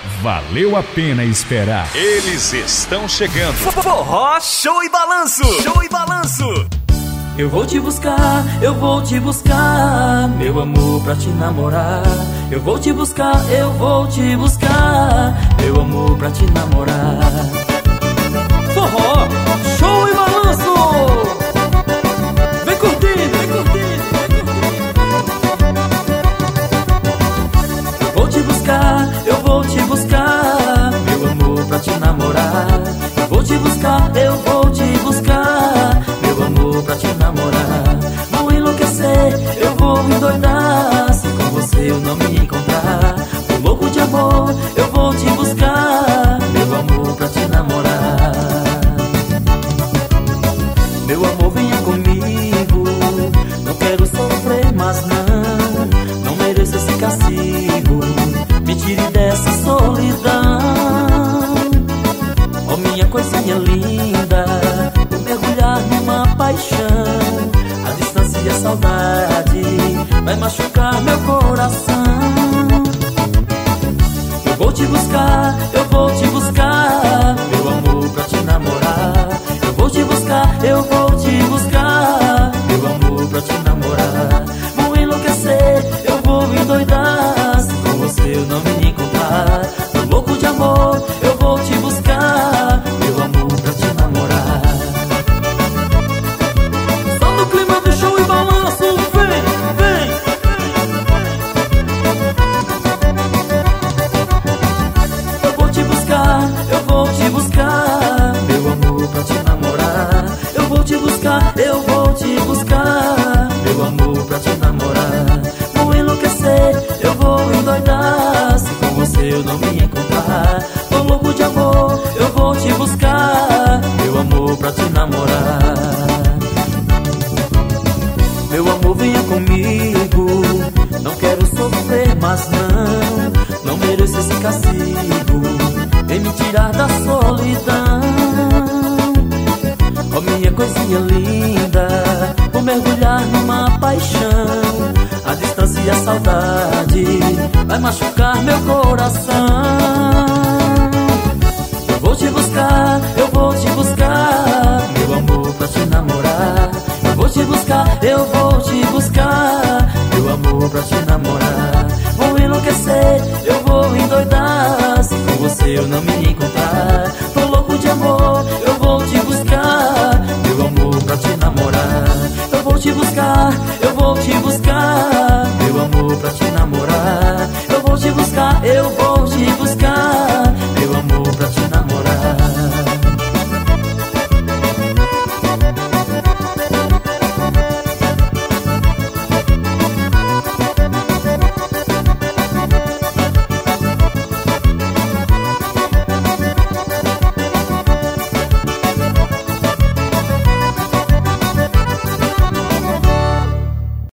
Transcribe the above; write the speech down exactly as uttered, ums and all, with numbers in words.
valeu a pena esperar. Eles estão chegando. Forró, show e balanço. Show e balanço. Eu vou te buscar, eu vou te buscar, meu amor, pra te namorar. Eu vou te buscar, eu vou te buscar, meu amor, pra te namorar. Forró, show e balanço. Vem curtir, vem curtir, vem curtir. Eu vou te buscar, eu vou te buscar, meu amor, pra te namorar. Eu vou te buscar, eu vou te buscar, meu amor, pra te namorar. Vou enlouquecer, eu vou me endoidar, se com você eu não me encontrar. Tô louco de amor, eu vou te buscar, meu amor, pra te namorar. Meu amor, venha comigo, não quero sofrer, mas não, não mereço esse castigo. Me tire dessa solidão, oh minha coisinha linda, vou mergulhar numa paixão. A distância e a saudade vai machucar meu coração. Eu vou te buscar, eu vou te buscar, meu amor, pra te namorar. Eu vou te buscar, eu vou te buscar, meu amor, pra te namorar. Vou enlouquecer, eu vou me endoidar, se com você eu não me encontrar. Tô louco de amor, eu vou te buscar, meu amor, pra te namorar. Só no clima do show e balanço, vem, vem. Eu vou te buscar, eu vou te buscar, meu amor, pra te namorar. Eu vou te buscar, eu vou te buscar, meu amor, pra te namorar. Vou enlouquecer, eu vou endoidar, se com você eu não me encontrar. Tô louco de amor, eu vou te buscar, meu amor, pra te namorar. Meu amor, venha comigo, não quero sofrer, mas não, não mereço esse castigo. Vem me tirar da solidão, oh minha coisinha linda, vou mergulhar numa paixão. A distância e a saudade vai machucar meu coração. Eu vou te buscar, eu vou te buscar, meu amor, pra te namorar. Eu vou te buscar, eu vou te buscar, meu amor, pra te namorar. Vou enlouquecer, eu